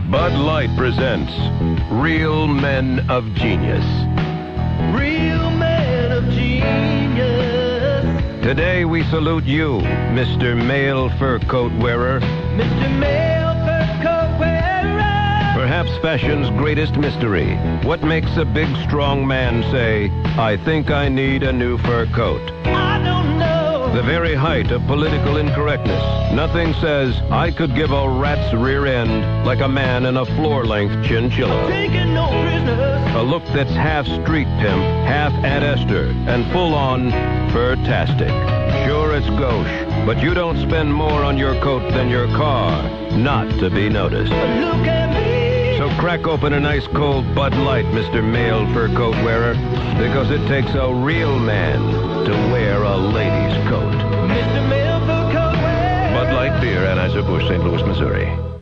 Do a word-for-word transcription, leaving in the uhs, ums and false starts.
Bud Light presents Real Men of Genius. Real men of genius. Today we salute you, Mister Male Fur Coat Wearer. Mister Male Fur Coat Wearer. Perhaps fashion's greatest mystery. What makes a big, strong man say, I think I need a new fur coat? I don't know. The very height of political incorrectness. Nothing says, I could give a rat's rear end like a man in a floor-length chinchilla. Taking no prisoners. A look that's half street pimp, half Aunt Esther, and full-on fur-tastic. Sure, it's gauche, but you don't spend more on your coat than your car, not to be noticed. Look at me. So crack open a nice cold Bud Light, Mister Male Fur Coat Wearer, because it takes a real man to wear a lady's coat. Mister Male Fur Coat Wearer. Bud Light Beer, Anheuser-Busch, Saint Louis, Missouri.